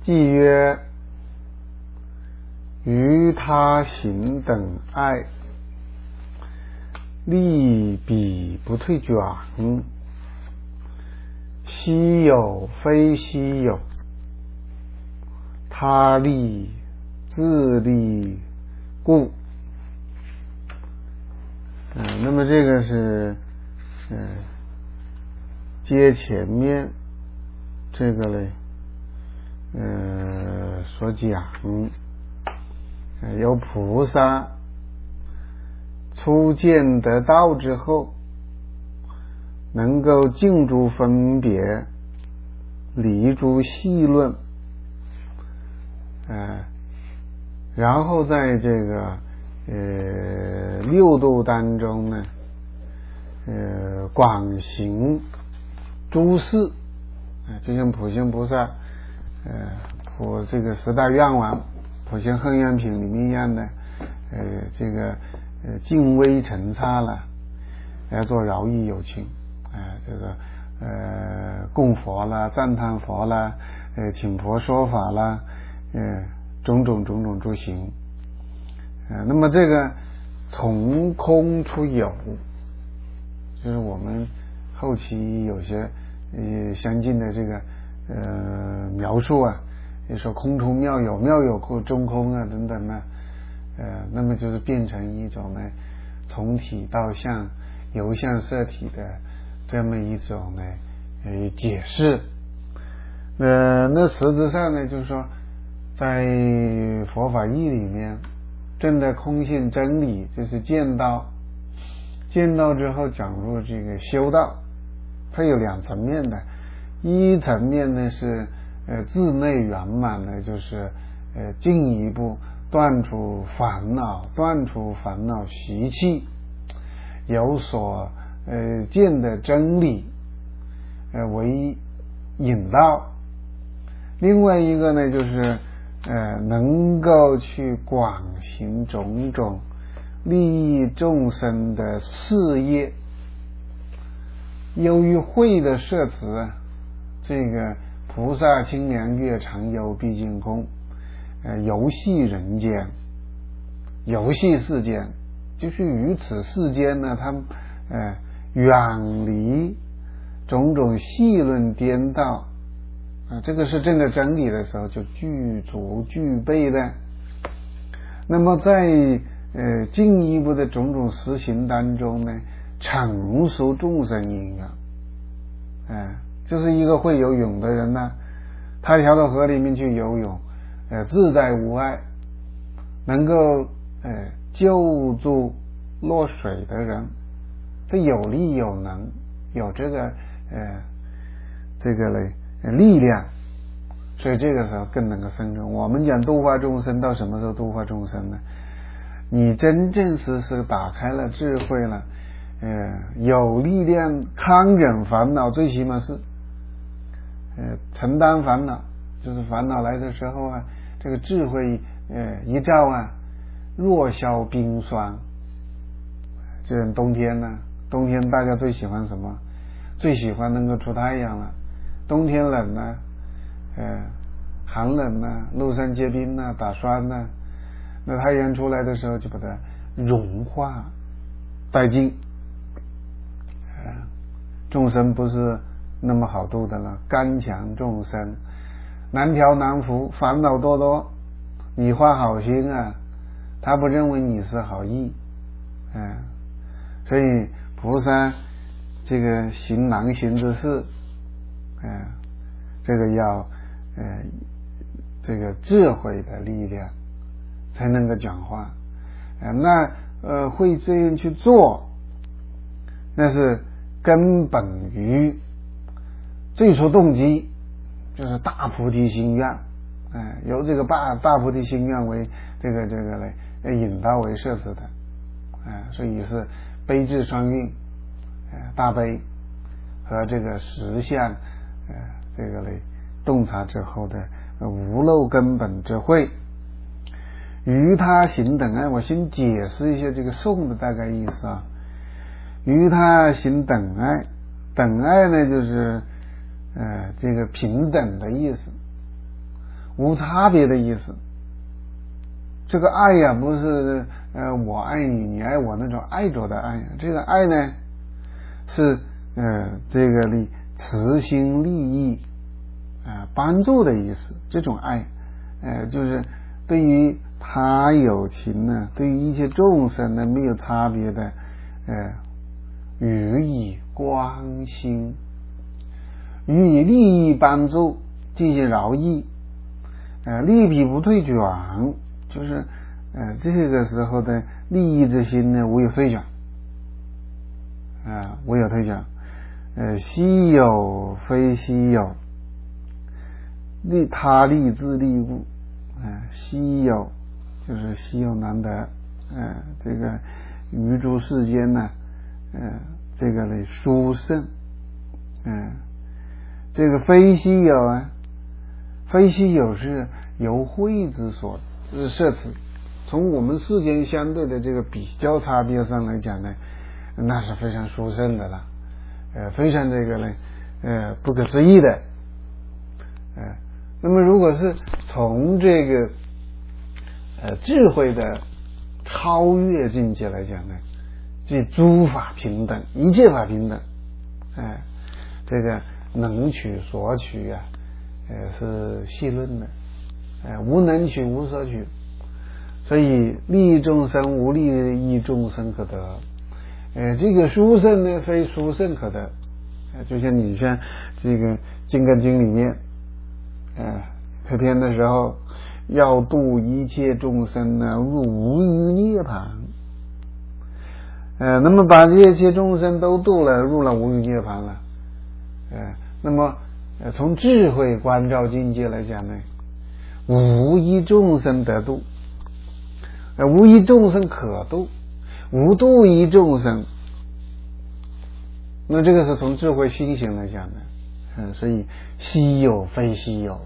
既曰：于他行等爱，利彼不退转，希有非希有，他利自利故。那么这个是接前面这个嘞所讲，有菩萨初见得道之后，能够尽诸分别，离诸细论，然后在这个六度当中呢，广行诸事，就像普贤菩萨普这个十大愿王普贤恒愿品里面一样的，这个敬微陈刹了，来做饶益有情，这个供佛啦，赞叹佛啦，请佛说法啦，种种诸行。那么这个从空出有，就是我们后期有些相近的这个描述啊，也说空出妙有，妙有中空啊等等呢，那么就是变成一种呢从体到相，由相摄体的这么一种呢解释。那实质上呢，就是说在佛法义里面，证得空性真理就是见道，见道之后讲入这个修道，它有两层面的。一层面呢是自内圆满的，就是进一步断除烦恼习气，有所见的真理为引导。另外一个呢就是能够去广行种种利益众生的事业。由于慧的摄持，这个菩萨清凉月，常游毕竟空，游戏人间，游戏世间，就是于此世间呢，他远离种种戏论颠倒，这个是证得真理的时候就具足具备的。那么在进一步的种种实行当中呢，成熟众生因缘，就是一个会游泳的人呢，他跳到河里面去游泳，自在无碍，能够救助落水的人，他有力有能，有这个力量，所以这个时候更能够生存。我们讲度化众生，到什么时候度化众生呢？你真正是打开了智慧了，有力量抗忍烦恼，最起码是承担烦恼，就是烦恼来的时候啊，这个智慧一照啊，弱消冰霜。这冬天呢，冬天大家最喜欢什么？最喜欢能够出太阳了。冬天冷呢，寒冷呢，路上结冰呢，打霜呢，那太阳出来的时候就把它融化殆尽。众生不是那么好度的了，刚强众生难调难服，烦恼多多，你发好心啊，他不认为你是好意，所以菩萨这个行难行之事，这个要这个智慧的力量才能够讲话，那会这样去做，那是根本于最初动机就是大菩提心愿，由这个大菩提心愿为这个来引导为摄持的，所以是悲智双运，大悲和这个实相，这个来洞察之后的无漏根本智慧。于他行等爱，我先解释一下这个颂的大概意思啊。于他行等爱，等爱呢就是这个平等的意思。 无差别的意思。这个爱呀，不是我爱你，你爱我那种爱着的爱，这个爱呢是这个慈心利益帮助的意思。这种爱就是对于他有情呢，对于一切众生呢没有差别的予以关心，予以利益帮助，进行饶益，利彼不退转，就是这个时候的利益之心呢无有退转，无有退转。稀有非稀有，利他利自利故。稀有就是稀有难得，这个于诸世间呢，这个呢殊胜，这个非稀有啊，非稀有是由慧之所摄持。从我们世间相对的这个比较差别上来讲呢，那是非常殊胜的了，非常这个呢，不可思议的，那么如果是从这个智慧的超越境界来讲呢，这诸法平等，一切法平等，这个能取所取啊，是细论的，无能取无所取，所以利益众生无利益众生可得，这个殊胜呢非殊胜可得，就像你像这个《金刚经》里面，开篇的时候要度一切众生呢入无余涅槃，那么把这些众生都度了，入了无余涅槃了，那么从智慧观照境界来讲呢，无一众生得度，无一众生可度，无度一众生，那这个是从智慧心行来讲的，所以稀有非稀有，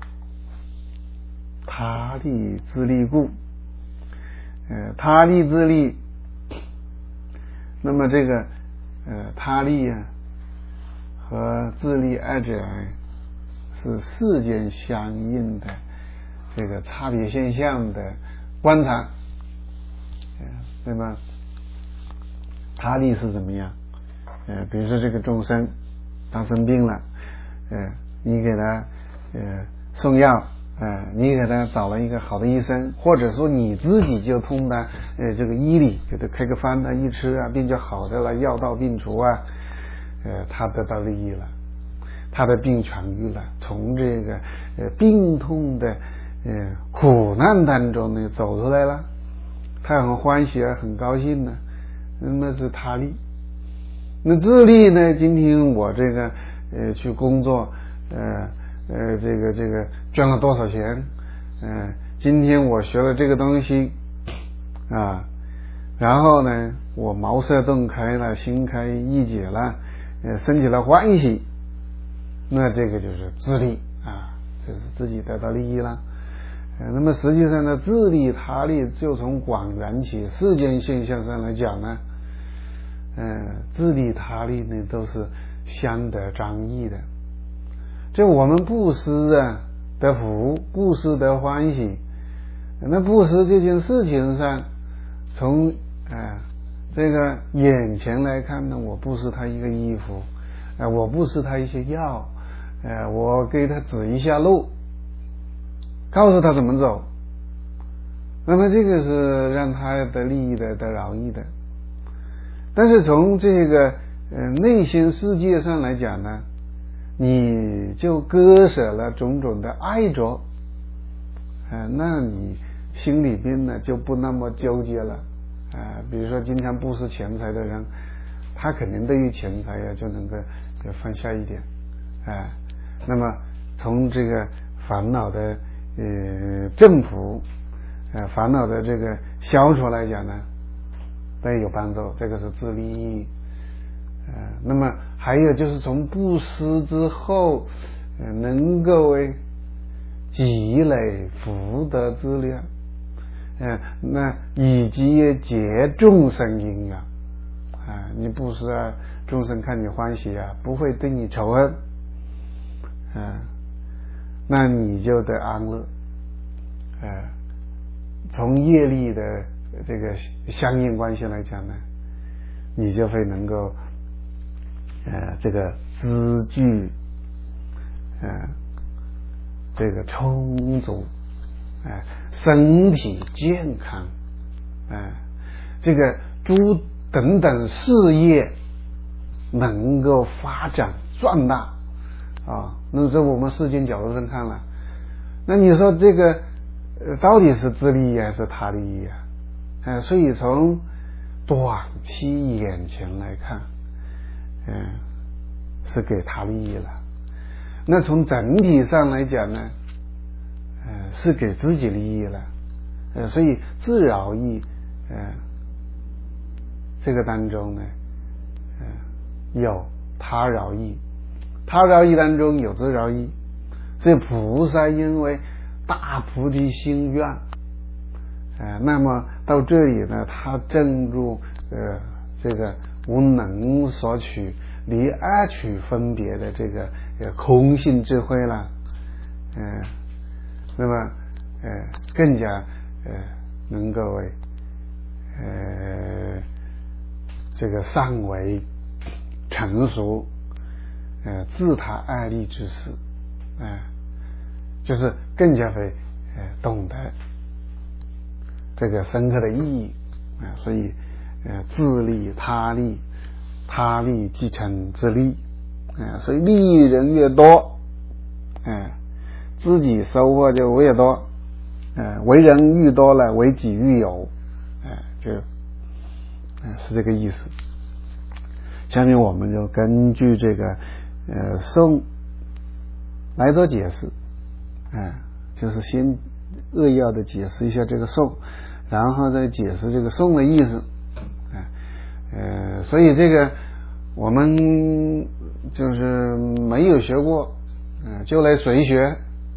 他利自利故，他利自利，那么这个他利啊和自利二者是世间相应的这个差别现象的观察，对吧？他利是怎么样？比如说这个众生他生病了，你给他送药，你给他找了一个好的医生，或者说你自己就充当这个医理，给他开个方啊，一吃啊病就好的了，药到病除啊，他得到利益了，他的病痊愈了，从这个病痛的苦难当中呢走出来了，他很欢喜啊，很高兴呢，那是他利。那自利呢，今天我这个去工作，这个赚了多少钱，今天我学了这个东西啊，然后呢我茅塞顿开了，心开意解了，升起了欢喜，那这个就是自利啊，就是自己得到利益了。那么实际上呢，自利他利就从广缘起世间现象上来讲呢，自利他利呢都是相得彰义的。就我们布施啊得福，布施得欢喜，那布施这件事情上，从这个眼前来看呢，我布施他一个衣服，我布施他一些药，我给他指一下路，告诉他怎么走，那么这个是让他的利益的得饶益的。但是从这个内心世界上来讲呢，你就割舍了种种的爱着，那你心里边呢就不那么纠结了，比如说经常布施钱财的人，他肯定对于钱财呀就能够放下一点，那么从这个烦恼的征服，烦恼的这个消除来讲呢，对有帮助，这个是自利益。那么还有就是从布施之后，能够积累福德资粮，那以及结众生因缘，你布施啊，众生看你欢喜啊，不会对你仇恨，那你就得安乐， 从业力的这个相应关系来讲呢，你就会能够这个资具这个充足，身体健康，这个诸等等事业能够发展壮大啊。那么在我们世间角度上看了，那你说这个到底是自利益还是他利益啊？所以从短期眼前来看，是给他利益了。那从整体上来讲呢，是给自己利益了。所以自饶益，这个当中呢，有他饶益，他饶益当中有自饶益。所以菩萨因为大菩提心愿，那么到这里呢，他证入这个无能所取离爱取分别的这个空性智慧了，那么更加能够为这个尚为成熟自他爱利之事，就是更加会懂得这个深刻的意义所以自利他利，他利即成自利，所以利益人越多，自己收获就越多，为人愈多了，为己愈有，是这个意思。下面我们就根据这个颂来做解释，就是先扼要的解释一下这个颂，然后再解释这个颂的意思，所以这个我们就是没有学过，就来随学，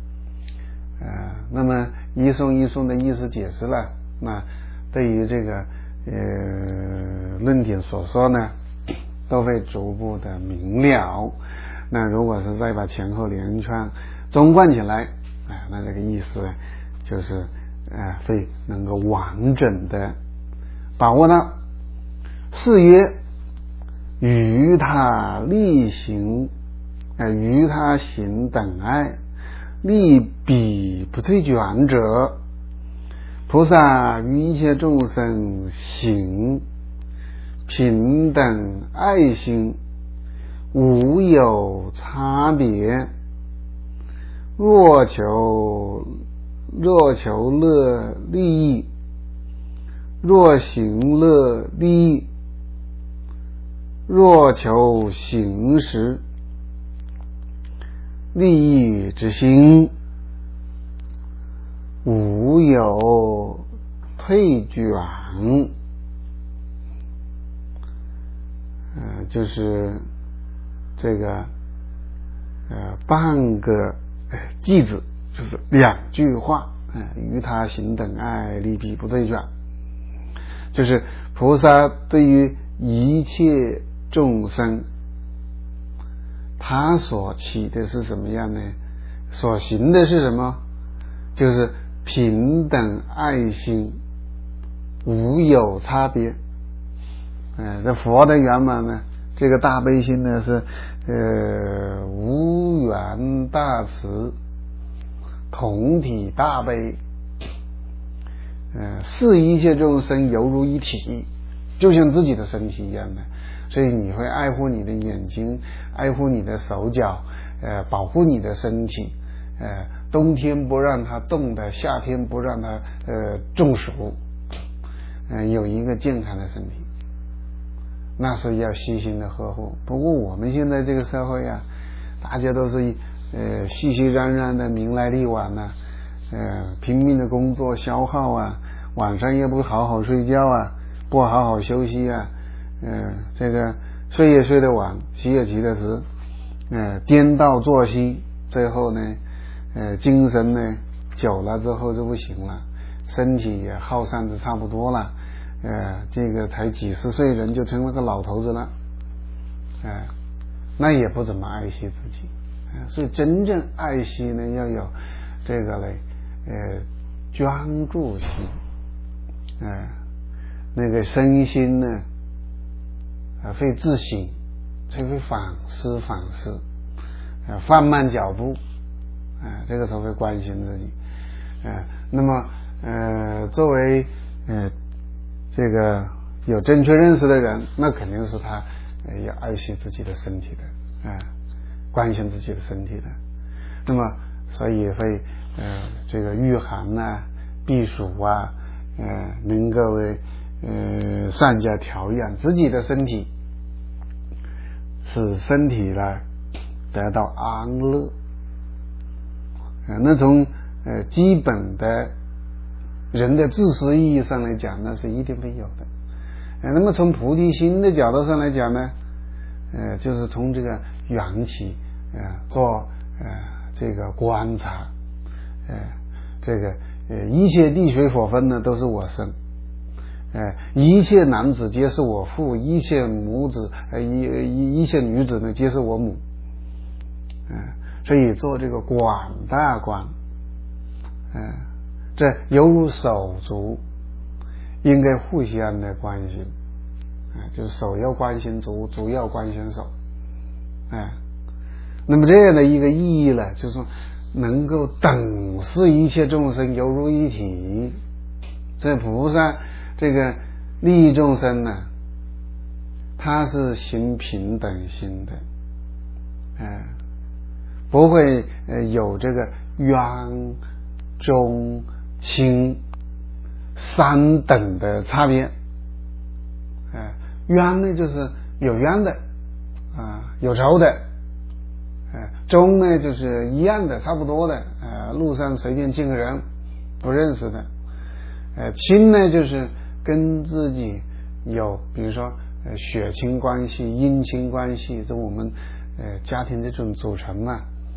那么一颂一颂的意思解释了，那对于这个论点所说呢，都会逐步的明了。那如果是再把前后连串综贯起来，那这个意思就是会能够完整的把握到。是曰于他力行于他行等爱力彼不退转者，菩萨于一切众生行平等爱心，无有差别。若求乐利益，若行乐利益，若求行识利益之心，无有退转。就是这个半个句子，就是两句话，于他行等爱利彼不退转，就是菩萨对于一切众生，他所起的是什么样呢？所行的是什么？就是平等爱心，无有差别。这佛的圆满呢，这个大悲心呢是无缘大慈，同体大悲，视一切众生犹如一体，就像自己的身体一样的。所以你会爱护你的眼睛，爱护你的手脚，保护你的身体，冬天不让它冻的，夏天不让它中暑，有一个健康的身体，那是要细心的呵护。不过我们现在这个社会啊，大家都是熙熙攘攘的，名来利往啊，拼命的工作消耗啊，晚上也不好好睡觉啊，不好好休息啊，这个睡也睡得晚，起也起得迟，颠倒作息，最后呢精神呢久了之后就不行了，身体也耗散的差不多了，这个才几十岁人就成了个老头子了，那也不怎么爱惜自己，所以真正爱惜呢要有这个嘞专注心，那个身心呢会自省，才会反思，放慢脚步，这个才会关心自己。那么作为这个有正确认识的人，那肯定是他要爱惜自己的身体的，关心自己的身体的。那么所以会这个御寒啊、避暑啊，能够善加调养自己的身体，使身体呢得到安乐。那从基本的人的自私意义上来讲，那是一定会有的。那么从菩提心的角度上来讲呢，就是从这个缘起做这个观察，这个一切地水火风呢都是我生，一切男子皆是我父，一切母子一切女子呢皆是我母，所以做这个广大观，这犹如手足应该互相的关心，就是手要关心足，足要关心手，那么这样的一个意义呢，就是说能够等视一切众生犹如一体。这菩萨这个利益众生呢，他是行平等心的，不会有这个冤中轻三等的差别。冤呢就是有冤的，有仇的，中呢就是一样的，差不多的，路上随便见个人不认识的，亲呢就是跟自己有比如说血亲关系、姻亲关系，这我们家庭这种组成嘛，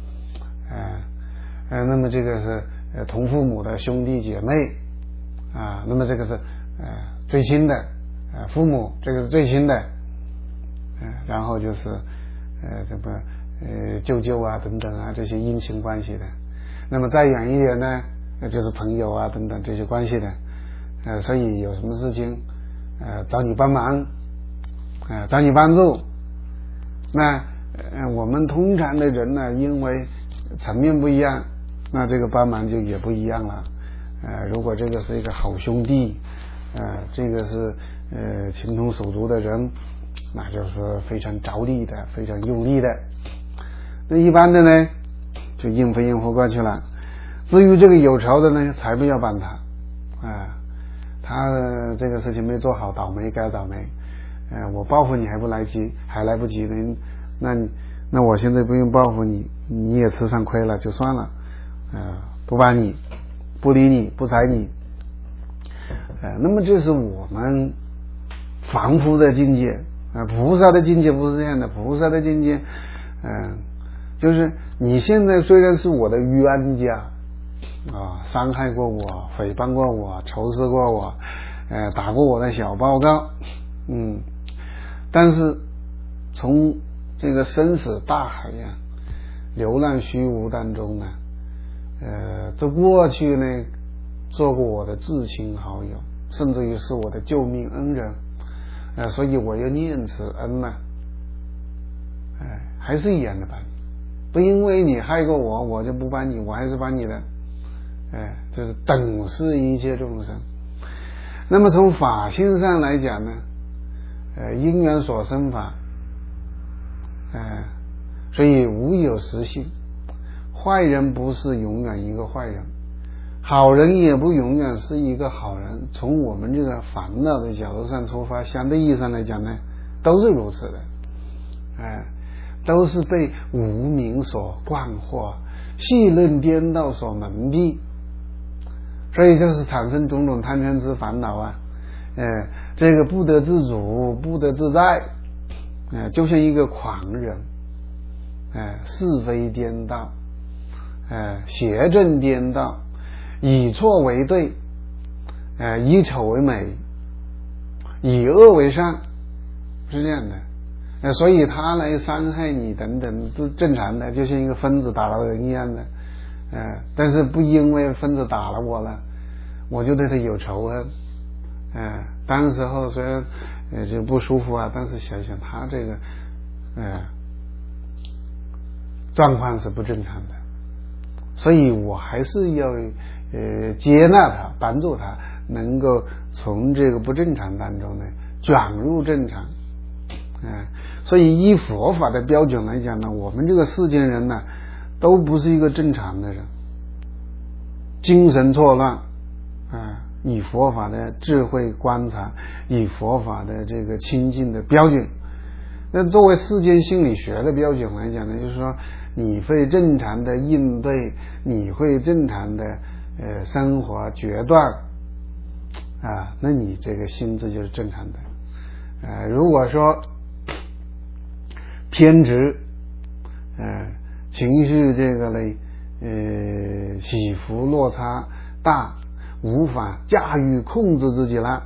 那么这个是同父母的兄弟姐妹，那么这个是最亲的，父母这个是最亲的，然后就是什么舅舅啊等等啊，这些姻亲关系的。那么再远一点呢，就是朋友啊等等这些关系的，所以有什么事情找你帮忙，找你帮助，那我们通常的人呢，因为层面不一样，那这个帮忙就也不一样了。如果这个是一个好兄弟，这个是情同手足的人，那就是非常着力的，非常用力的。那一般的呢，就应付过去了。至于这个有仇的呢，才不要帮他，他这个事情没做好，倒霉该倒霉，我报复你还来不及呢，那我现在不用报复你，你也吃上亏了就算了，不帮你，不理你，不睬你，那么这是我们凡夫的境界，菩萨的境界不是这样的。菩萨的境界，就是你现在虽然是我的冤家，伤害过我，诽谤过我，仇视过我，打过我的小报告，但是从这个生死大海呀，流浪虚无当中呢，这过去呢做过我的至亲好友，甚至于是我的救命恩人，所以我要念此恩呢，还是一样的帮你，不因为你害过我，我就不帮你，我还是帮你的，就是等视一切众生。那么从法性上来讲呢，因缘所生法，所以无有实性，坏人不是永远一个坏人，好人也不永远是一个好人。从我们这个烦恼的角度上出发，相对意义上来讲呢，都是如此的，都是被无明所惯惑，戏论颠倒所蒙蔽，所以就是产生种种贪嗔痴烦恼啊，这个不得自主，不得自在，就像一个狂人，是非颠倒，邪正颠倒，以错为对，以丑为美，以恶为善，是这样的。所以他来伤害你等等都正常的，就像一个疯子打了人一样的，但是不因为疯子打了我了， 我就对他有仇恨，当时候虽然就不舒服啊，但是想想他这个状况是不正常的，所以我还是要接纳他，帮助他能够从这个不正常当中呢转入正常。所以以佛法的标准来讲呢，我们这个世间人呢都不是一个正常的人，精神错乱以佛法的智慧观察，以佛法的这个清净的标准，那作为世间心理学的标准来讲呢，就是说你会正常的应对，你会正常的生活决断那你这个心智就是正常的。如果说偏执情绪这个呢起伏落差大，无法驾驭控制自己了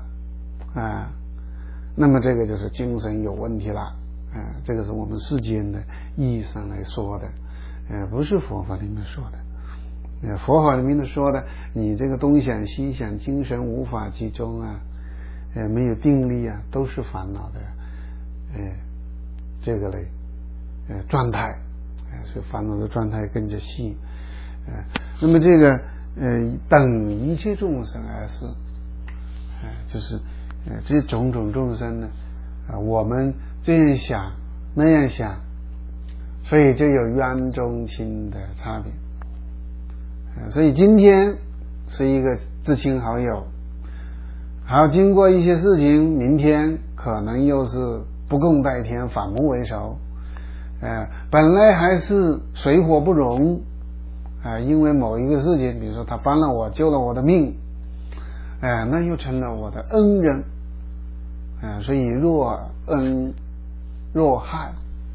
那么这个就是精神有问题了这个是我们世间的意义上来说的不是佛法里面说的佛法里面说的你这个东想西想，精神无法集中没有定力都是烦恼的这个嘞状态所以烦恼的状态更加细那么这个等一切众生而是就是这种种众生呢我们这样想那样想，所以就有冤中亲的差别所以今天是一个至亲好友，好经过一些事情，明天可能又是不共戴天，反目为仇本来还是水火不容因为某一个事情，比如说他帮了我，救了我的命那又成了我的恩人所以若恩若害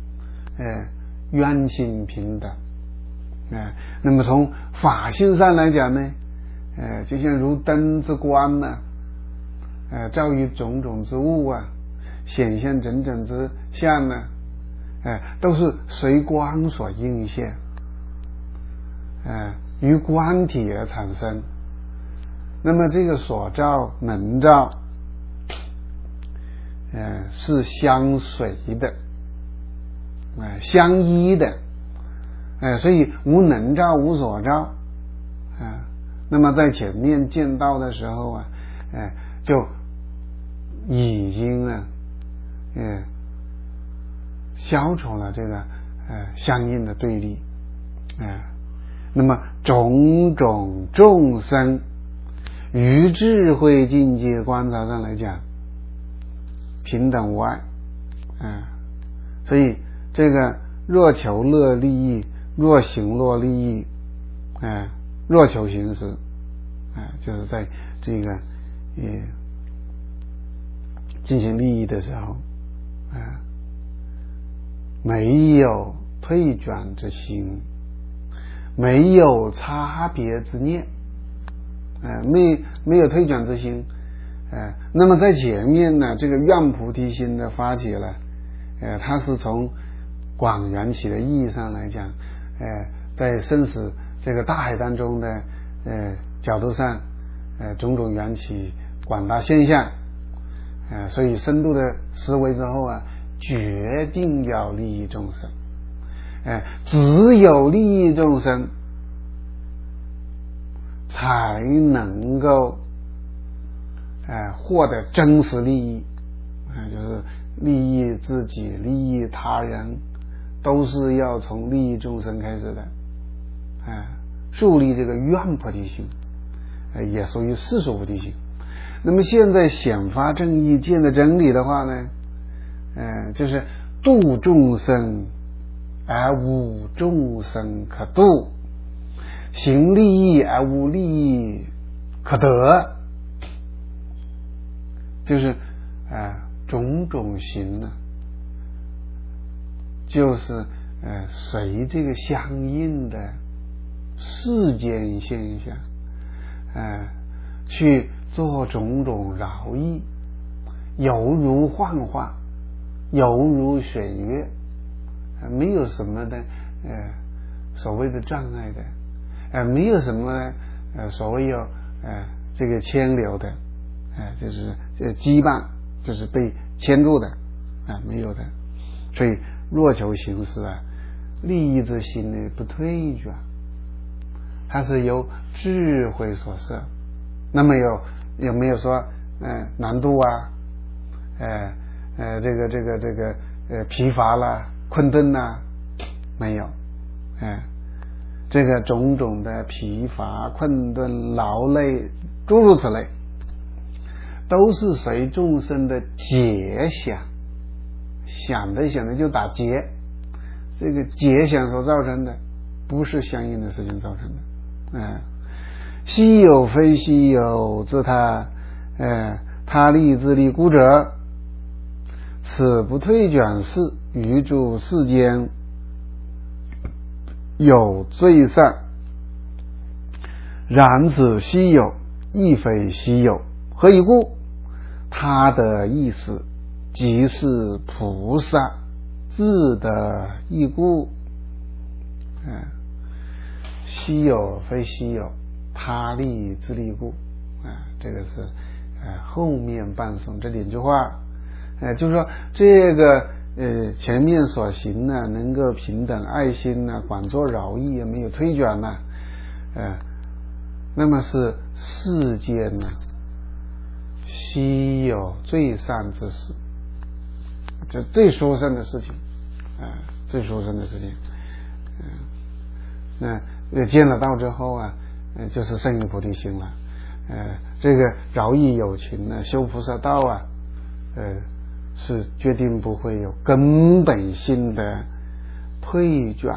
冤亲平等那么从法性上来讲呢就像如灯之光照于种种之物显现种种之相都是随光所映现于光体而产生。那么这个所照能照是相随的相依的所以无能照无所照那么在前面见到的时候就已经消除了这个相应的对立那么种种众生于智慧境界观察上来讲平等无碍所以这个若求乐利益，若行乐利益若求行识就是在这个进行利益的时候没有退转之心，没有差别之念没有退转之心那么在前面呢这个愿菩提心的发起了它是从广缘起的意义上来讲在生死这个大海当中的角度上种种缘起广大现象所以深度的思维之后决定要利益众生只有利益众生才能够获得真实利益就是利益自己利益他人都是要从利益众生开始的树立这个愿菩提心也属于世俗菩提心。那么现在显发正义见的真理的话呢就是度众生而无众生可度，行利益而无利益可得，就是种种行呢就是随这个相应的世间现象去做种种饶益，犹如幻化，犹如水月没有什么的所谓的障碍的没有什么所谓有这个牵流的，就是羁绊，就是被牵住的，没有的。所以若求行识啊，利益之心呢不退转，它是由智慧所摄。那么有没有说难度啊，这个疲乏啦、困顿啦？没有，这个种种的疲乏、困顿、劳累，诸如此类，都是随众生的结想，想的就打结，这个结想所造成的，不是相应的事情造成的。稀有非稀有，自他利自利故者，此不退转世，于诸世间有最善。然此稀有亦非稀有，何以故？他的意思即是菩萨自的义故。稀有非稀有，他利自利故。这个是后面半诵这两句话，就是说这个前面所行呢，能够平等爱心呢，广作饶益，没有推转呢，那么是世间呢稀有最善之事，这最殊胜的事情，最殊胜的事情。那见了道之后啊，就是圣于菩提心了。这个饶益有情呢，修菩萨道啊，是决定不会有根本性的退转。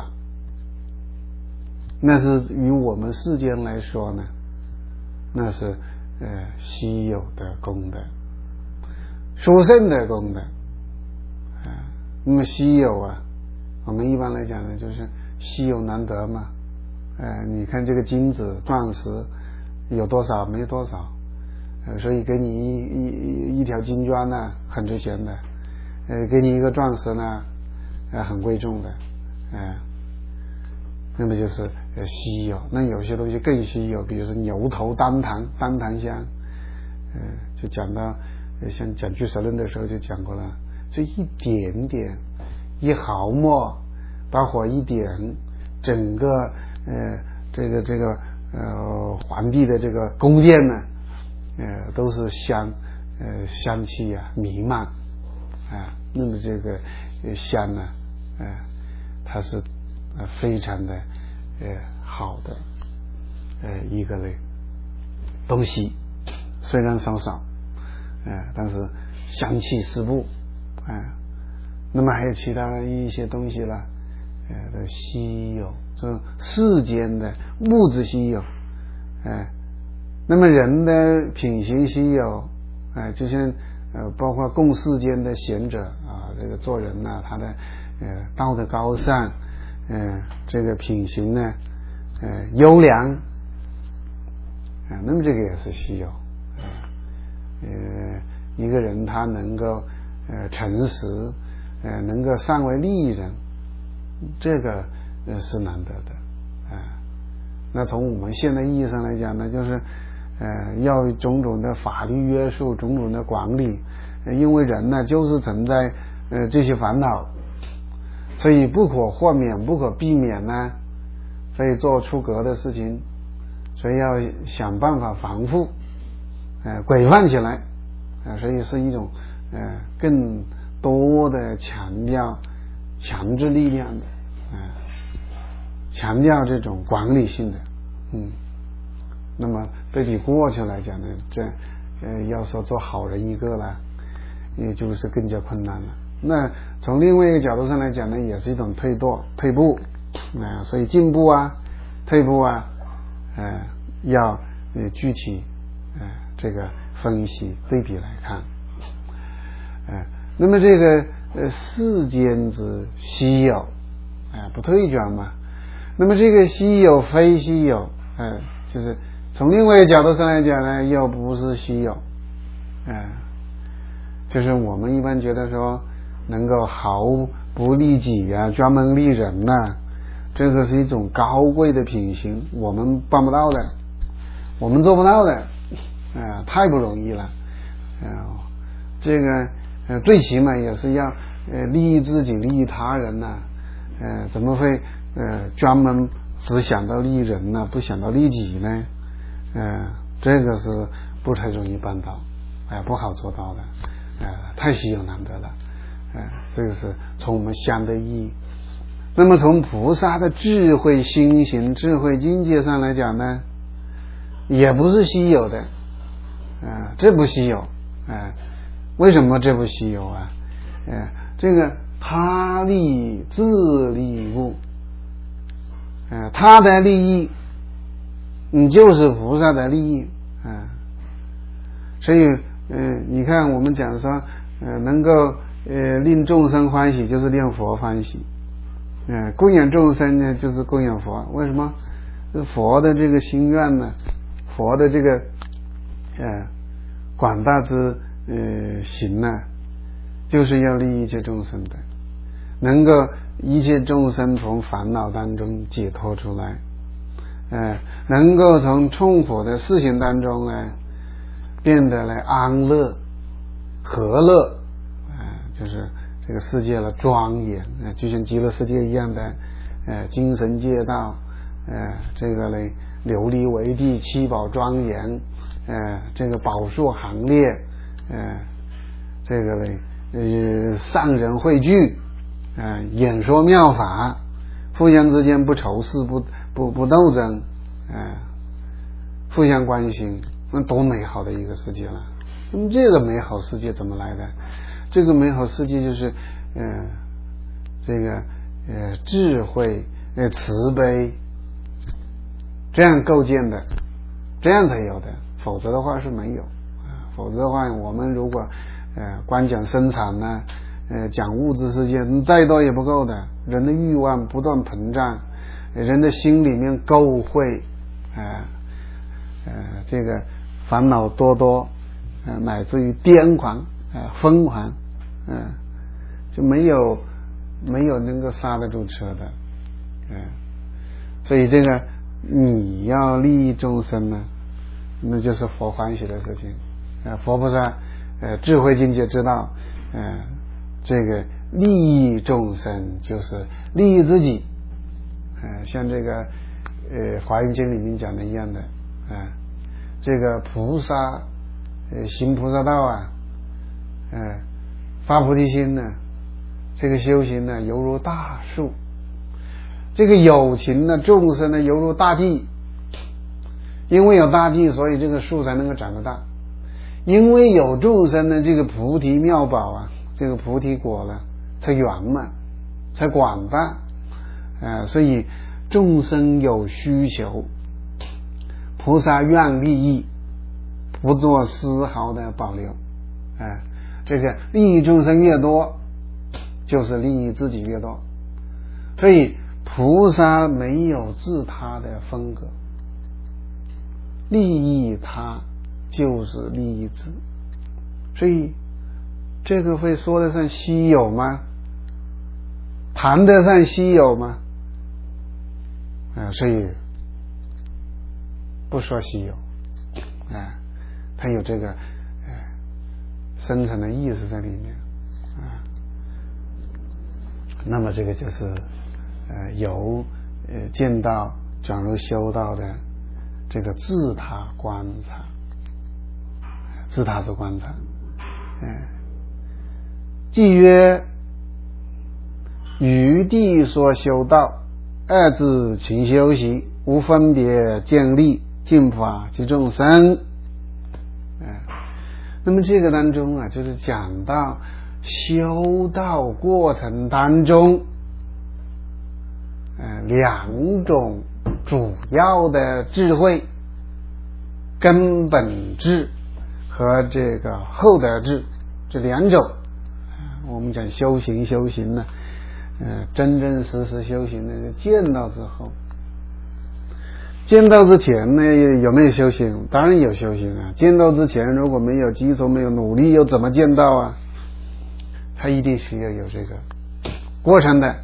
那是与我们世间来说呢，那是稀有的功德，殊胜的功德。那么稀有啊，我们一般来讲呢，就是稀有难得嘛。你看这个金子、钻石有多少？没有多少。所以给你一条金砖呢，很值钱的。给你一个钻石呢，很贵重的。那么就是稀有。那有些东西更稀有，比如说牛头单檀香，就讲到像讲俱舍论的时候就讲过了，这一点点一毫末，把火一点，整个这个皇帝的这个宫殿呢，都是香气啊弥漫那么这个香呢，它是非常的好的一个类东西，虽然少但是香气四布那么还有其他的一些东西了的稀有，就世间的物质稀有那么人的品行稀有就像包括共世间的贤者这个做人呢，他的道德高尚这个品行呢优良那么这个也是稀有一个人他能够诚实能够善为利益人，这个是难得的那从我们现在意义上来讲呢，就是要种种的法律约束，种种的管理因为人呢就是存在这些烦恼，所以不可豁免不可避免呢会做出格的事情，所以要想办法防护规范起来所以是一种更多的强调强制力量的强调这种管理性的那么对比过去来讲呢，这要说做好人一个了，也就是更加困难了。那从另外一个角度上来讲呢，也是一种退步所以进步退步要具体这个分析对比来看那么这个世间之稀有不退转嘛，那么这个稀有非稀有就是从另外一个角度上来讲呢，又不是稀有就是我们一般觉得说能够毫不利己专门利人这个是一种高贵的品行，我们办不到的，我们做不到的太不容易了。这个最起码也是要利益自己利益他人呢，怎么会专门只想到利益人呢，不想到利己呢？这个是不太容易办到，不好做到的，太稀有难得了。这个是从我们相对意义。那么从菩萨的智慧心行、智慧境界上来讲呢，也不是稀有的，这不稀有。为什么这不稀有啊？这个他利自利物，他的利益，你就是菩萨的利益。所以你看我们讲说能够令众生欢喜，就是令佛欢喜。供养众生呢，就是供养佛。为什么？佛的这个心愿呢，佛的这个广大之行呢，就是要利益一切众生的，能够一切众生从烦恼当中解脱出来，能够从痛苦的事情当中呢变得来安乐和乐，就是这个世界的庄严，就像极乐世界一样的精神界道，这个呢琉璃为地，七宝庄严，这个宝树行列，这个呢上人汇聚，演说妙法，互相之间不仇视，不斗争，互相关心，那多美好的一个世界了。那么这个美好世界怎么来的？这个美好世界就是这个智慧慈悲这样构建的，这样才有的，否则的话是没有。否则的话我们如果光讲生产呢，讲物质世界再多也不够的。人的欲望不断膨胀，人的心里面垢秽，这个烦恼多，乃至于癫狂疯狂，就没有能够刹得住车的。所以这个你要利益众生呢，那就是佛欢喜的事情。佛菩萨智慧境界之道，这个利益众生就是利益自己。像这个华严经里面讲的一样的，这个菩萨行菩萨道啊，发菩提心呢，这个修行呢犹如大树，这个有情呢众生呢犹如大地，因为有大地，所以这个树才能够长得大，因为有众生呢，这个菩提妙宝啊，这个菩提果呢才圆满，才广大，所以众生有需求，菩萨愿利益，不做丝毫的保留。这个利益众生越多，就是利益自己越多。所以菩萨没有自他的风格，利益他就是利益自。所以这个会说得上稀有吗？谈得上稀有吗？所以不说稀有，它有这个深层的意思在里面。那么这个就是由见道转入修道的这个自他观察，自他之观察。即曰余地说修道，二字勤修习，无分别见利，尽法及众生。那么这个当中啊，就是讲到修道过程当中两种主要的智慧，根本智和这个后得智，这两种。我们讲修行呢，真真实实修行呢，就见到之后。见到之前呢，有没有修行？当然有修行啊。见到之前如果没有基础，没有努力，又怎么见到啊？他一定是要有这个过程的。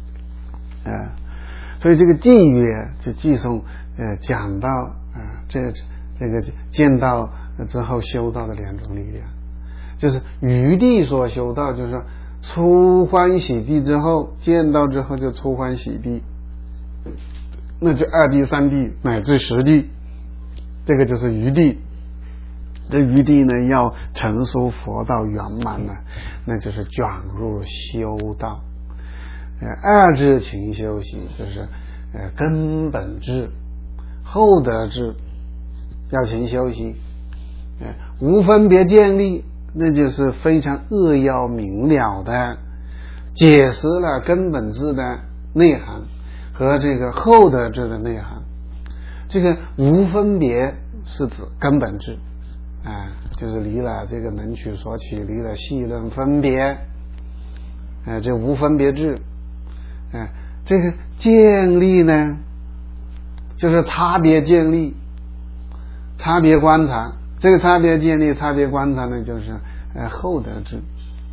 所以这个偈约就偈颂讲到这个见到之后修道的两种力量，就是余地所修道，就是说初欢喜地之后，见到之后就初欢喜地，那就二地三地乃至十地，这个就是余地。这余地呢，要成熟佛道圆满呢，那就是转入修道。二智勤修习，就是根本智、后得智要勤修习。无分别见立，那就是非常扼要明了的解释了根本智的内涵和这个后得智的内涵。这个无分别是指根本智，就是离了这个能取所取，离了细论分别，这无分别智。这个见立呢，就是差别见立、差别观察。这个差别见立、差别观察呢，就是后得智。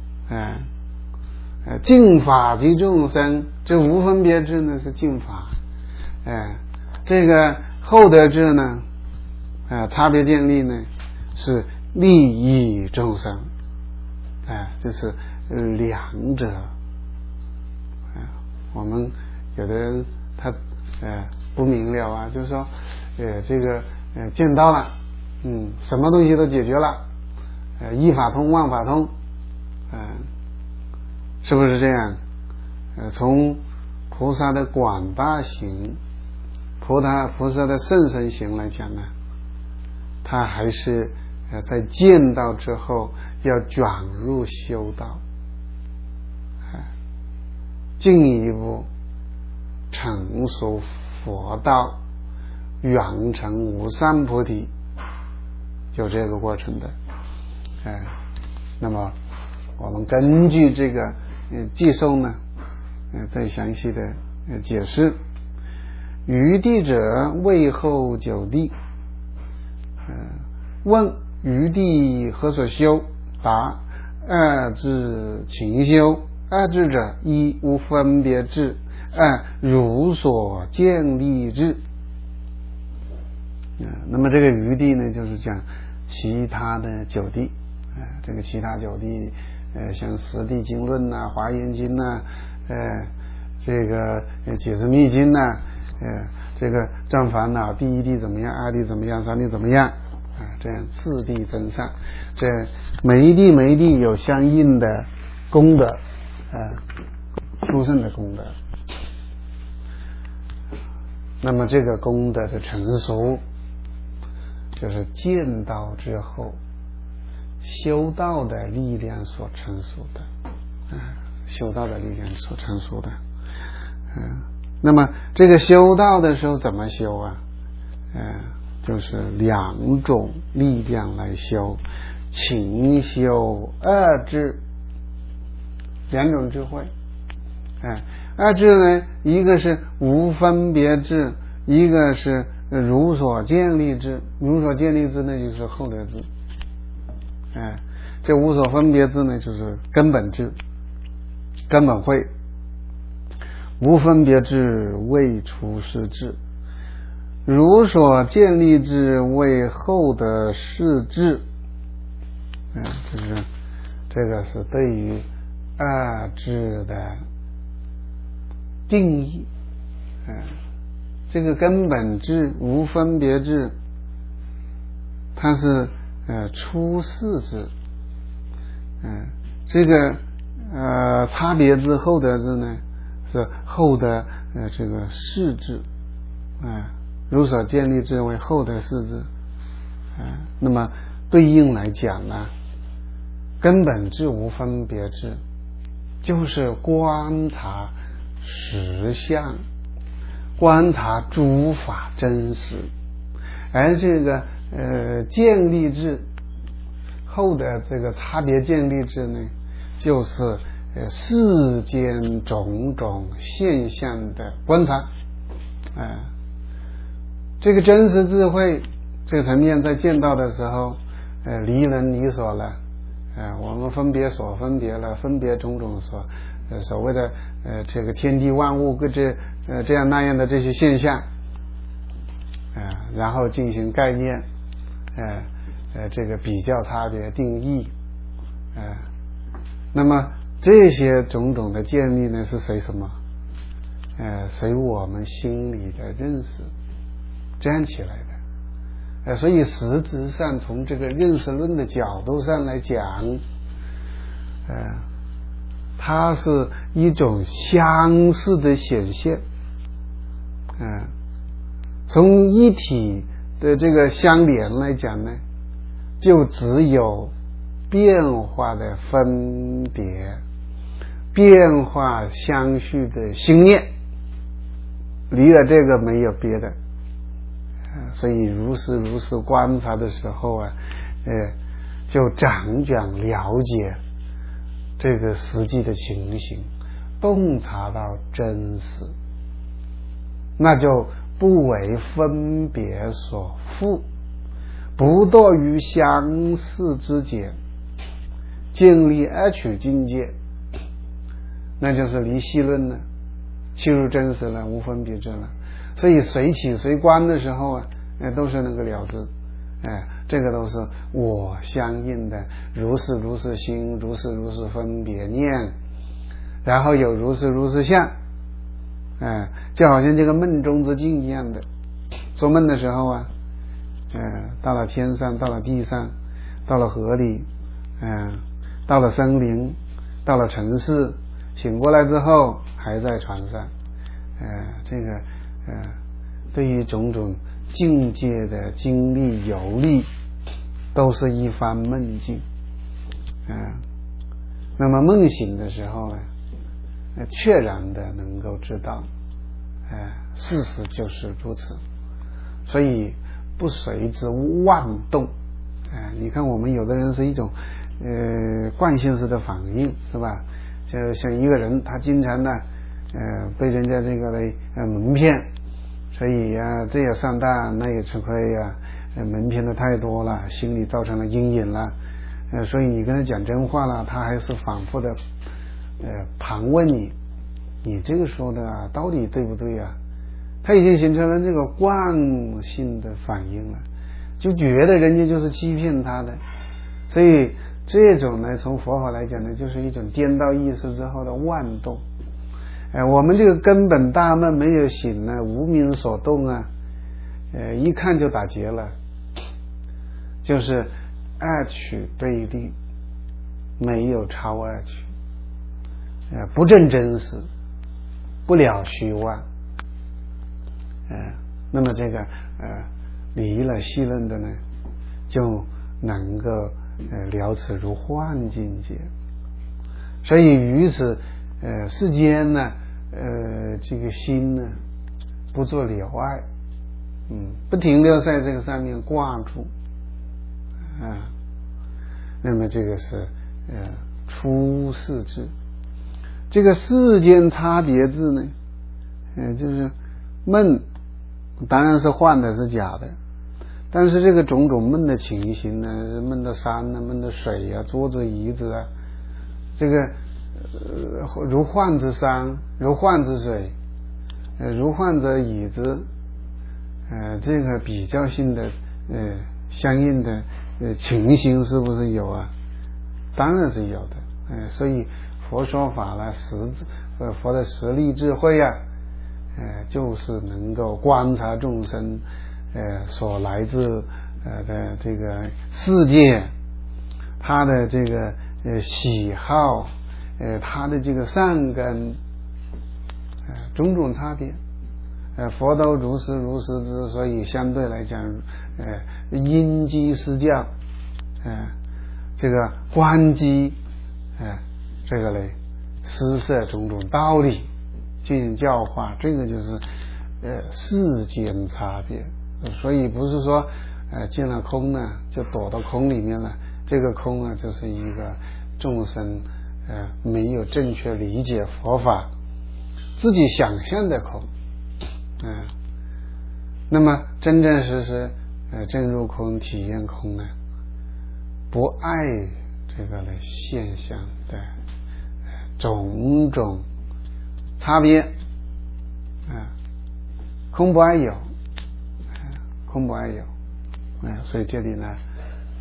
净法即众生，这无分别智呢是净法。这个后得智呢，差别见立呢是利益众生。这是两者。我们有的人他不明了啊，就是说这个见到了，什么东西都解决了，一法通万法通，是不是这样？从菩萨的广大行、菩萨的甚深行来讲呢，他还是在见到之后要转入修道，进一步成熟佛道，圆成无上菩提，有这个过程的。那么我们根据这个寄受呢，再详细的解释。余地者为后九地。问余地何所修？答：二智勤修。二智者，一无分别智，二如所见立智。那么这个余地呢，就是讲其他的九地。这个其他九地，像十地经论呐、华严经呐、这个解释密经呐、这个正烦恼，第一地怎么样，二地怎么样，三地怎么样，这样四地增上，这每一地有相应的功德，殊胜的功德。那么这个功德的成熟，就是见道之后修道的力量所成熟的，修道的力量所成熟的。那么这个修道的时候怎么修啊？就是两种力量来修，勤修二智，两种智慧。二智呢，一个是无分别智，一个是如所见立智。如所见立智呢，就是后得智。这无所分别智呢，就是根本智、根本慧。无分别智为出世智，如所见立智为后得世智。就是这个是对于二智的定义。这个根本智、无分别智，它是出世智。这个差别智、后得智呢，是后得这个世智。如所见立智为后得世智。那么对应来讲呢，根本智、无分别智就是观察实相，观察诸法真实。而这个见立智后的这个差别见立智呢，就是世间种种现象的观察。这个真实智慧这个层面在见到的时候，离人离所了。我们分别所分别了，分别种种所谓的这个天地万物各这样那样的这些现象，然后进行概念， 这个比较差别定义，那么这些种种的建立呢，是随什么？随我们心里的认识站起来的。所以实质上从这个认识论的角度上来讲，它是一种相似的显现。从一体的这个相连来讲呢，就只有变化的分别，变化相续的心念，离了这个没有别的。所以如是观察的时候就掌了解这个实际的情形，洞察到真实，那就不为分别所缚，不堕于相似之间，建立二取境界，那就是离系论了，契入真实了，无分别智了。所以随起随观的时候都是那个了知，这个都是我相应的如是心，如是分别念，然后有如是相，就好像这个梦中之境一样的。做梦的时候到了天上，到了地上，到了河里，到了森林，到了城市，醒过来之后还在船上，这个对于种种境界的经历游历，都是一番梦境。那么梦醒的时候确然的能够知道，事实就是如此，所以不随之妄动。你看我们有的人是一种惯性式的反应，是吧？就像一个人他经常呢被人家这个蒙骗，所以这也上当那也吃亏蒙骗的太多了，心里造成了阴影了，所以你跟他讲真话了，他还是反复的盘问你这个说的到底对不对他已经形成了这个惯性的反应了，就觉得人家就是欺骗他的。所以这种呢，从佛法来讲呢，就是一种颠倒意识之后的妄动。我们这个根本大梦没有醒呢，无明所动一看就打结了，就是二取对立，没有超二取，不证真实，不了虚妄。那么这个离了系论的呢，就能够了此如幻境界。所以于此世间呢这个心呢不做了爱，不停留在这个上面挂住那么这个是出世智。这个世间差别智呢就是梦当然是幻的，是假的，但是这个种种梦的情形呢，梦的山梦的水桌子椅子这个如幻之山，如幻之水，如幻之椅子，这个比较性的相应的情形是不是有当然是有的。所以佛说法了，佛的实力智慧就是能够观察众生所来自的这个世界，他的这个喜好，他的这个善根，种种差别，佛都如是知，所以相对来讲因机施教，这个观机，这个嘞施设种种道理进行教化，这个就是世间差别。所以不是说见了空呢就躲到空里面了，这个空就是一个众生没有正确理解佛法，自己想象的空。那么真正实证入空体验空呢，不爱这个的现象的种种差别空不爱有，空不爱有所以这里呢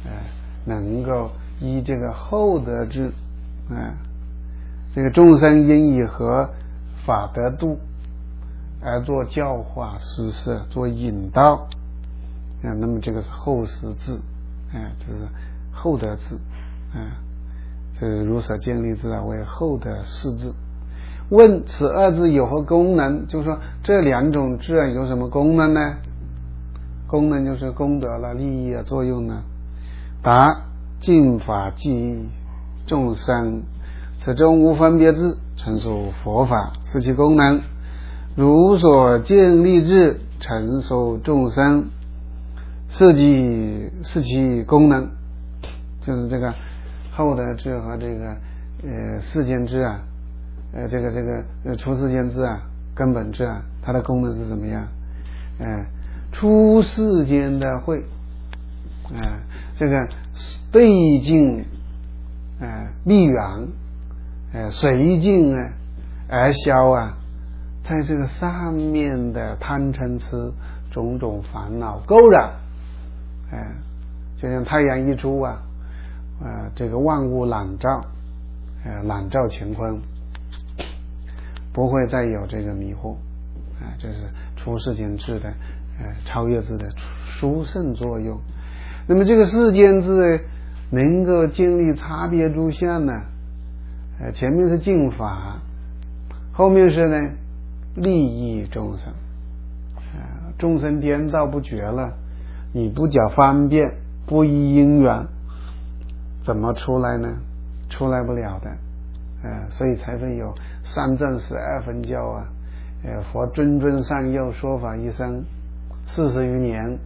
能够依这个厚德智，这个众生应以和法得度而做教化施设，做引导，那么这个是后识智，这是厚德智，这是如所见立智为厚德世智。问此二智有何功能？就是说这两种智有什么功能呢？功能就是功德了、利益作用呢。答：净法济众生，此中无分别智，纯属佛法，是其功能。如所见立智，成受众生，是其功能。就是这个厚德智和这个世间智这个出世间智根本智它的功能是怎么样？出世间的慧，这个对境立远，随境而消在这个上面的贪嗔痴种种烦恼勾染，就像太阳一出这个万物朗照，朗照乾坤，不会再有这个迷惑，这是出世间智的超越智的殊胜作用。那么这个世间智能够建立差别诸相呢，前面是净法，后面是呢利益众生，众生颠倒不绝了，你不讲方便，不依因缘，怎么出来呢？出来不了的，所以才会有三正12分教佛谆谆上幼，说法一生40余年，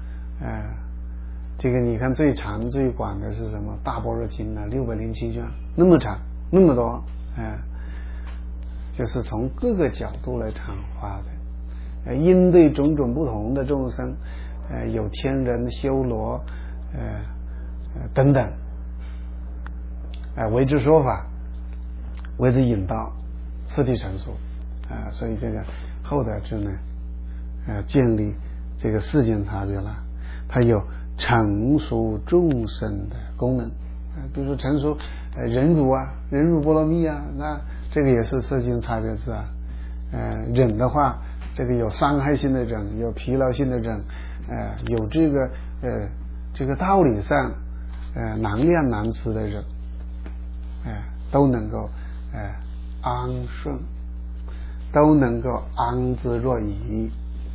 这个你看最长最广的是什么？大般若经607卷，那么长那么多，就是从各个角度来阐化的，应对种种不同的众生，有天人、修罗，等等，为之说法，为之引导，次第成熟，所以这个厚德智呢，建立这个世间差别了，它有成熟众生的功能，比如说成熟忍辱忍辱波罗蜜那这个也是世间差别智忍的话，这个有伤害性的忍，有疲劳性的忍，有这个道理上难量难持的忍，都能够安顺，都能够安之若饴，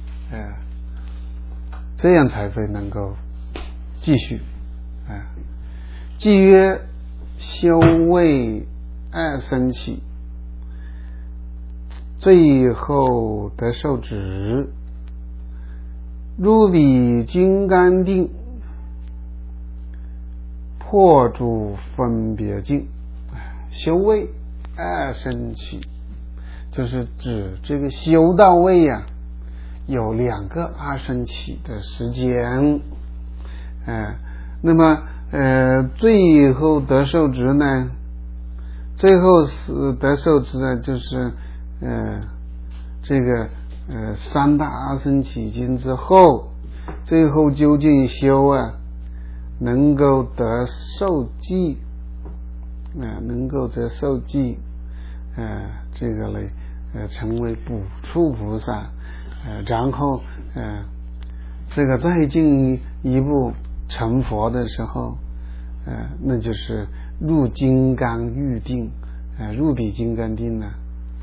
这样才会能够继续。既曰修为2生起，最后得受持，入彼金刚定，破诸分别境。修为2生起，就是指这个修到位有2个2生起的时间，那么最后得受持呢，最后是得受持就是这个3大2生起经之后，最后究竟修能够得受记，能够得受记，这个嘞成为补处菩萨，然后这个再进一步成佛的时候，那就是入金刚喻定，入彼金刚定呢，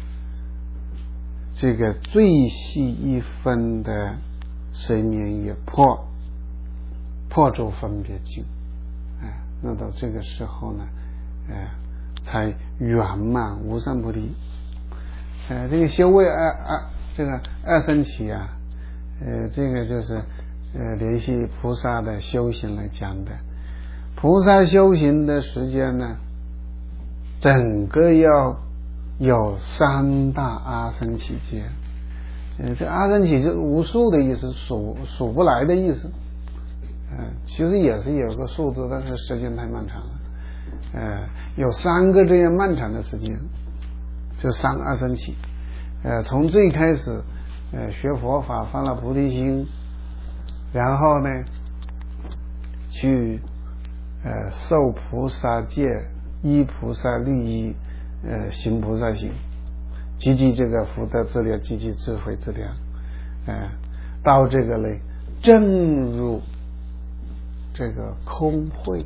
这个最细一分的睡眠也破诸分别境，那到这个时候呢，才圆满无上菩提。这个修为这个2生起这个就是联系菩萨的修行来讲的。菩萨修行的时间呢，整个要有3大阿僧祇劫。这阿僧祇就是无数的意思，数不来的意思。其实也是有个数字，但是时间太漫长了。有3个这样漫长的时间，就3阿僧祇。从最开始学佛法，发了菩提心，然后呢去受菩萨戒，依菩萨律仪，行菩萨行，积积这个福德资粮，积积智慧资粮，到这个嘞正入这个空慧，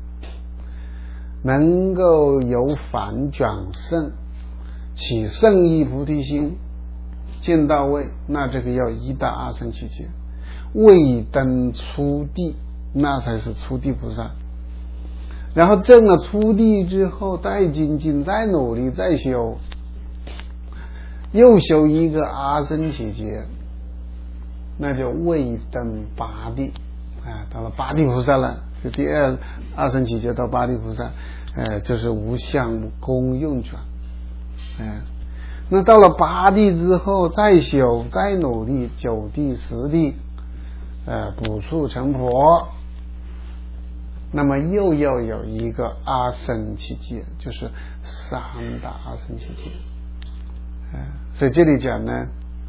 能够由凡转圣，起圣意菩提心，见到位，那这个要一大阿僧祇劫，未登初地，那才是初地菩萨。然后证了初地之后，再精进，再努力，再修，又修一个阿僧祇劫，那就未登八地，到了八地菩萨了，就第二阿僧祇劫到八地菩萨，就是无相功用转，那到了八地之后，再修，再努力，九地、十地，补处成佛。那么又要有一个阿僧祇劫，就是三大阿僧祇劫。所以这里讲呢，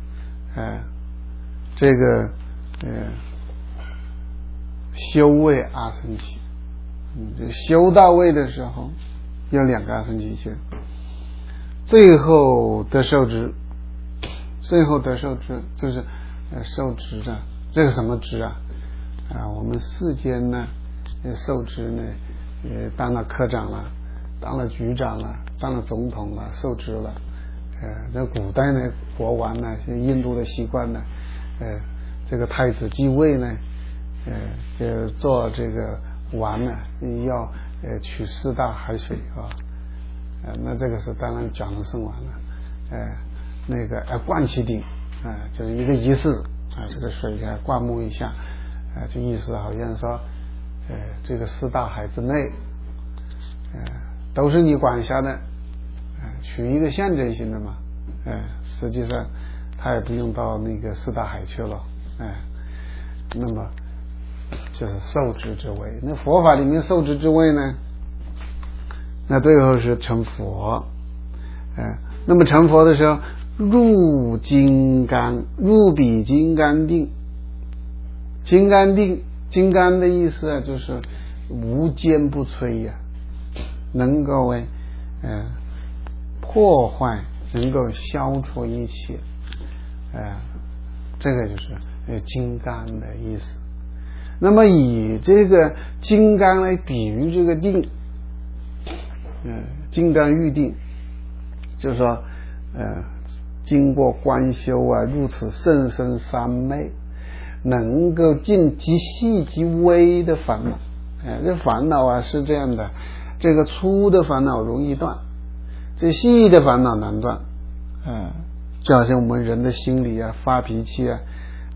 这个修位阿僧祇，这修到位的时候有两个阿僧祇劫，最后得受持，就是受持的，这个什么持啊？我们世间呢，受持呢，当了科长了，当了局长了，当了总统了，受持了。在古代呢，国王呢，像印度的习惯呢，这个太子继位呢，做这个王呢，要取四大海水啊，那这个是当然讲了圣王了，那个灌其顶，就是一个仪式，这个水灌没一下，这意思好像说，这个四大海之内，都是你管辖的，取一个象征性的嘛，实际上他也不用到那个四大海去了，那么就是受持之位。那佛法里面受持之位呢，那最后是成佛，那么成佛的时候入金刚，入彼金刚定。金刚定，金刚的意思啊，就是无坚不摧呀，能够破坏，能够消除一切，这个就是金刚的意思。那么以这个金刚来比喻这个定，金刚喻定，就是说经过观修啊，入此甚深三昧，能够尽极细极微的烦恼。这烦恼啊是这样的，这个粗的烦恼容易断，这细的烦恼难断。就好像我们人的心理啊，发脾气啊，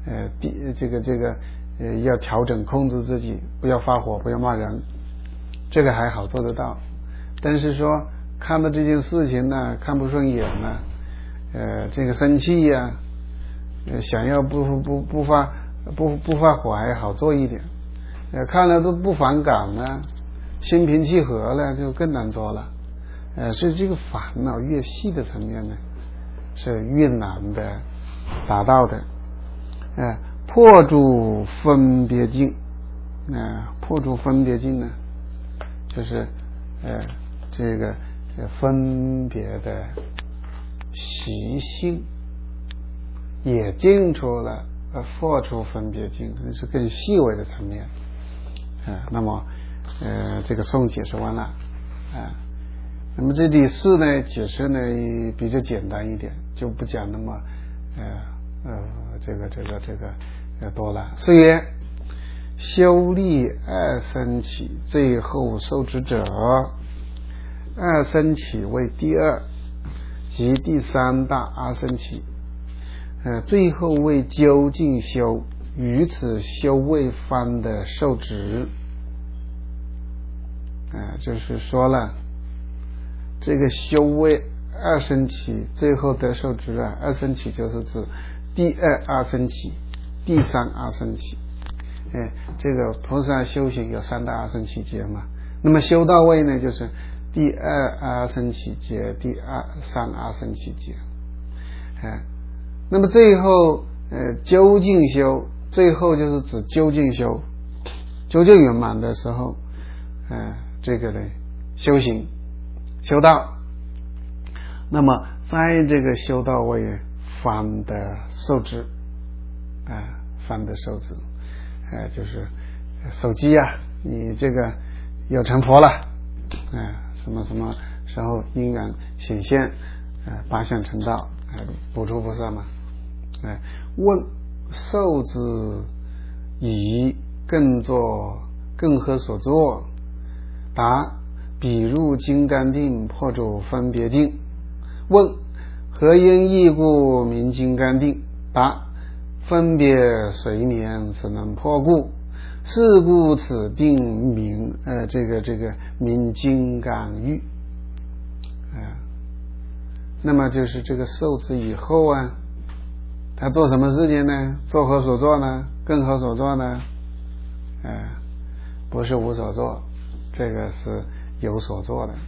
要调整控制自己，不要发火，不要骂人，这个还好做得到。但是说看到这件事情呢，看不顺眼呢，这个生气呀，想要不发火还好做一点，看了都不反感呢，心平气和了就更难做了。所以这个烦恼越细的层面呢，是越难的达到的。破除分别境，破除分别境呢，就是这个分别的习性也尽出了，破除分别境是更细微的层面。那么这个颂解释完了，那么这里四呢解释呢比较简单一点，就不讲那么这个多了。是曰修立二僧祇，最后受持者，二僧祇为第二及第三大阿僧祇，最后为究竟修，于此修未方的受持。就是说了，这个修为二僧祇最后得受持啊，二僧祇就是指第二阿僧祇、第三阿僧祇。这个菩萨修行有三大阿僧祇劫嘛，那么修到位呢，就是第二阿僧祇劫、第三阿僧祇劫。那么最后究竟修，最后就是指究竟修，究竟圆满的时候， 这个的修行修道。那么在这个修道位方得受持，方得受持，就是手机啊，你这个有成佛了，什么什么时候因缘显现，八相成道，补处菩萨嘛，问受之以更何所作？答：比如金刚定，破除分别定。问：何因义故名金刚定？答：分别随眠，此能破故。是故此定名这个名金刚喻。那么就是这个受持以后啊，他做什么事情呢？作何所作呢？更何所作呢？不是无所作，这个是有所作的，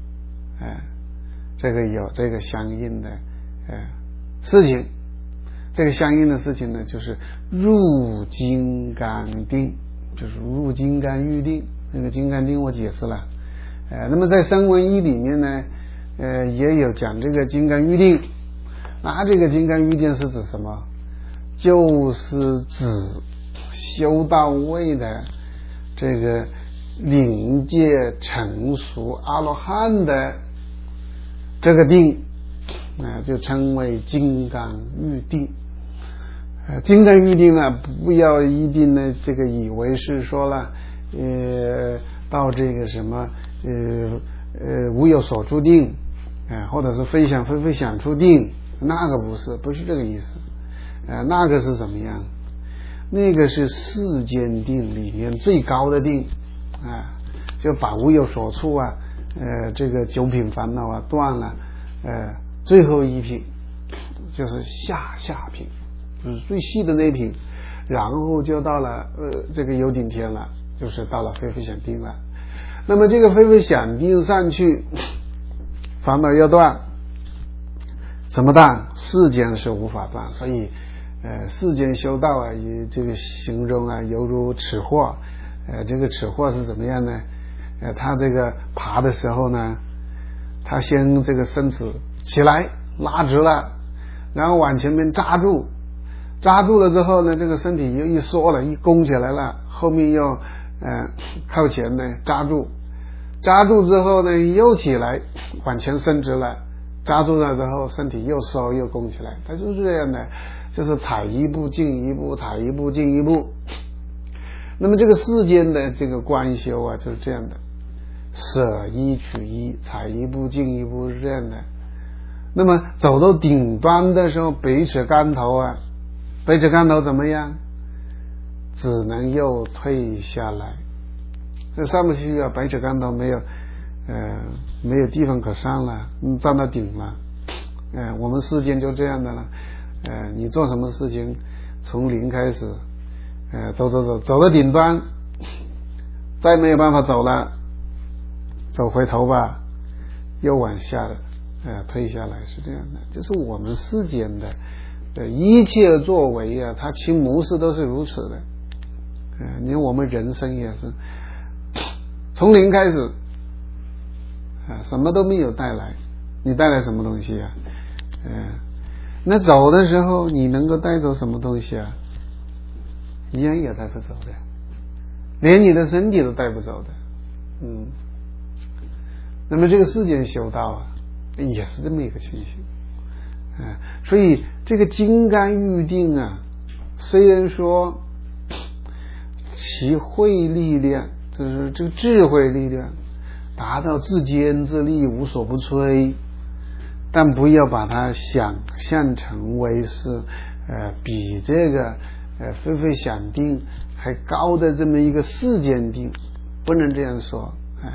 这个有这个相应的事情。这个相应的事情呢，就是入金刚定，就是入金刚喻定。那个金刚定我解释了，那么在声闻义里面呢，也有讲这个金刚喻定。那这个金刚喻定是指什么？就是指修到位的这个领界成熟阿罗汉的这个定，就称为金刚喻定。金刚喻定呢，不要一定呢这个以为是说了到这个什么无有所住定，或者是非想非非想处定，那个不是这个意思。那个是怎么样？那个是世间定里面最高的定，就把无有所处啊，这个九品烦恼啊断了，最后一品就是下品，就是最细的那品，然后就到了这个有顶天了，就是到了非非想定了。那么这个非非想定上去，烦恼要断，怎么断？世间是无法断，所以世间修道啊，以这个形容啊，犹如尺货。这个尺货是怎么样呢？他这个爬的时候呢，他先这个身子起来拉直了，然后往前面扎住了之后呢，这个身体又一缩了，一弓起来了，后面又靠前呢扎住之后呢，又起来往前伸直了，扎住了之后身体又收又弓起来，它就是这样的，就是踩一步进一步，踩一步进一步。那么这个世间的这个观修啊，就是这样的，舍一取一，踩一步进一步，是这样的。那么走到顶端的时候，百尺竿头啊，百尺竿头怎么样？只能又退下来，这上不去啊，百尺竿头没有地方可上了，站到顶了。我们世间就这样的了。你做什么事情，从零开始，走到顶端，再没有办法走了，走回头吧，又往下退下来，是这样的。就是我们世间的一切作为啊，它其模式都是如此的。你看我们人生也是从零开始，什么都没有带来，你带来什么东西啊？那走的时候你能够带走什么东西啊？一样也带不走的，连你的身体都带不走的。那么这个世间修道啊，也是这么一个情形。所以这个金刚喻定啊，虽然说其慧力量，就是这个智慧力量达到自坚自立，无所不摧，但不要把它想象成为是比这个非非想定还高的这么一个世间定，不能这样说。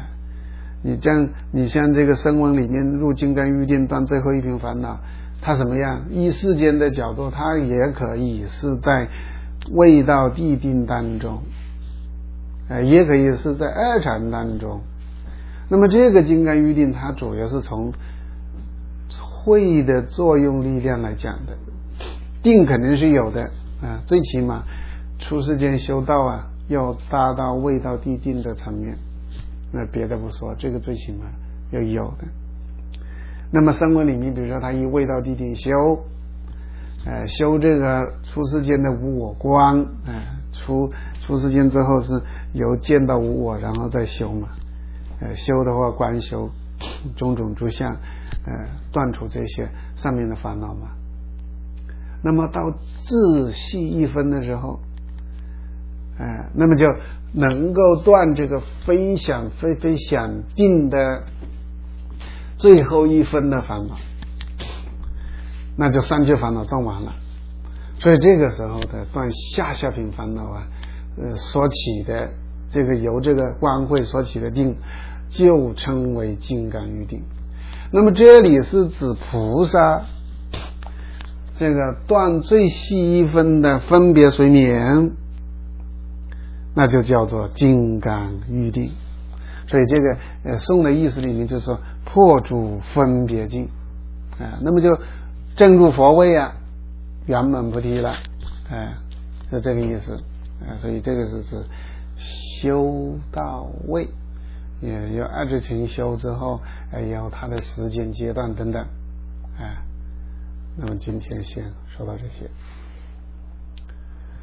你像这个声闻里面入金刚喻定断最后一品烦恼，它什么样？依世间的角度，它也可以是在未到地定当中，也可以是在二禅当中。那么这个金刚喻定，它主要是从慧的作用力量来讲的，定肯定是有的最起码出世间修道啊，要达到未到地定的层面那别的不说，这个最起码要有的。那么声闻里面，比如说他以未到地定修，修这个出世间的无我观，出世间之后是由见到无我，然后再修嘛，修的话观修种种诸相，断除这些上面的烦恼嘛。那么到自细一分的时候，那么就能够断这个非想定的最后一分的烦恼，那就三界烦恼断完了。所以这个时候的断下品烦恼所起的这个由这个观慧所起的定，就称为金刚喻定。那么这里是指菩萨这个断最细一分的分别随眠，那就叫做金刚喻定。所以这个颂的意思里面就是说破除分别境，那么就证入佛位圆满菩提了，是这个意思。所以这个是指修到位，也要按照勤修之后，有它的时间阶段等等。那么今天先说到这些。